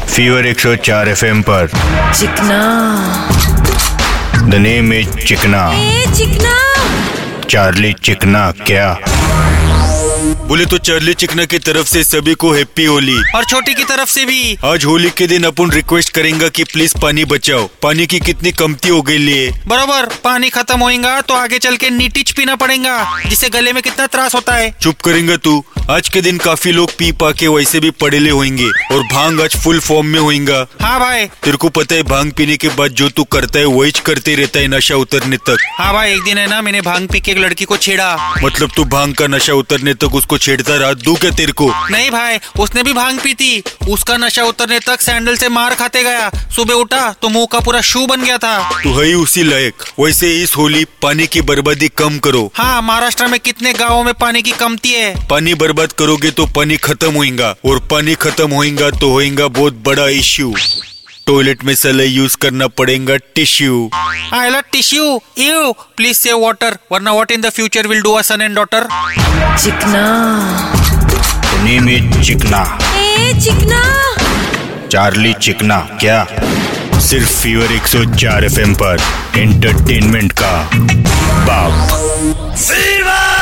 Fever 104 FM पर। चिकना, the name is Chikna. Chikna, Charlie चिकना क्या? बोले तो चार्ली चिकना की तरफ से सभी को हैप्पी होली, और छोटी की तरफ से भी। आज होली के दिन अपन रिक्वेस्ट करेंगे कि प्लीज पानी बचाओ। पानी की कितनी कमती हो गई लिए। बरोबर, पानी खत्म होएगा तो आगे चल के नीटिच पीना पड़ेगा, जिससे गले में कितना त्रास होता है। चुप करेंगे तू। आज के दिन काफी लोग पी पा के वैसे भी पड़ेले होंगे और भांग आज फुल फॉर्म में होएगा। हाँ भाई, तेरे को पता है भांग पीने के बाद जो तू करता है वही करते रहता है नशा उतरने तक। हाँ भाई, एक दिन है ना, मैंने भांग पी के एक लड़की को छेड़ा। मतलब तू भांग का नशा उतरने तक उसको छेड़ता रहा? दूं क्या तेरे को? नहीं भाई, उसने भी भांग पी थी। उसका नशा उतरने तक सैंडल से मार खाते गया। सुबह उठा तो मुंह का पूरा शू बन गया था। तू है ही उसी लायक। वैसे इस होली पानी की बर्बादी कम करो। हाँ, महाराष्ट्र में कितने गाँवों में पानी की कमती है। पानी बर्बाद करोगे तो पानी खत्म होएगा, और पानी खत्म होएगा तो होएगा बहुत बड़ा इश्यू। टॉयलेट में सलाई यूज करना पड़ेगा tissue. I love tissue. You please save water, वरना what in the future will do a son and daughter. Chikna, the name is Chikna. Chikna, Charlie चिकना क्या? सिर्फ फीवर 104 FM पर। एंटरटेनमेंट का बाप। फीवर।